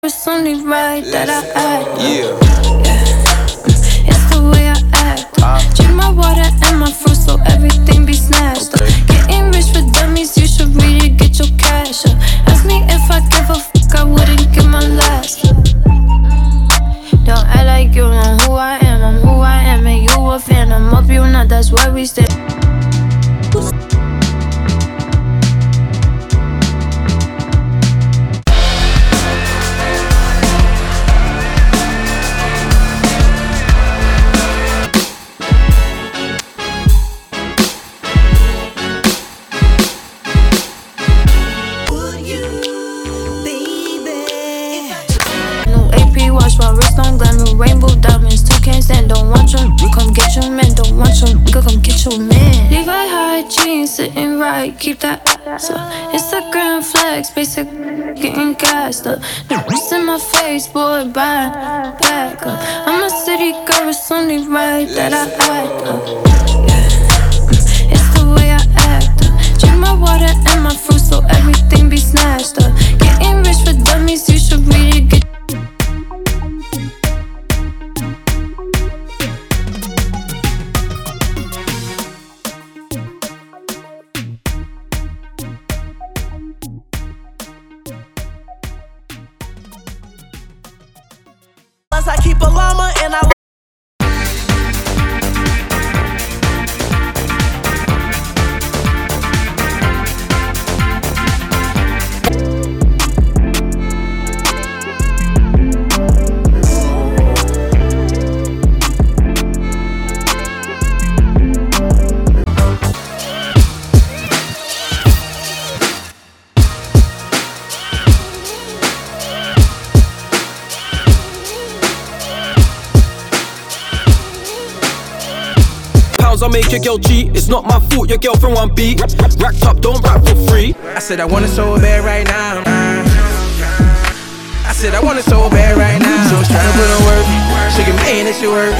It's only right that I act. Yeah. It's the way I act. Drink my water and my fruit so everything be snatched up. Getting rich for dummies, you should read it, get your cash up. Ask me if I give a fuck, I wouldn't give my last. Don't act like you know who I am. I'm who I am and you a fan. I'm up, you not, that's why we stay. Watch my wrist on glamour, rainbow diamonds. Two can't stand, don't want your come get your man. Don't want your nigga, come get your man. Levi high jeans, sitting right, keep that ass up. Instagram flex, basic getting gassed up. The wrist in my face, boy, back up. I'm a city girl, it's only right that I act up. It's the way I act up. Drink my water and my fruit so everything be snatched up. Getting rich for dummies, you should read it, get I keep a llama and I I'll make your girl cheat. It's not my fault your girlfriend want beat. Racked up, don't rap for free. I said I want it so bad right now. I said I want it so bad right now. So it's trying to put in work. She can man that she work.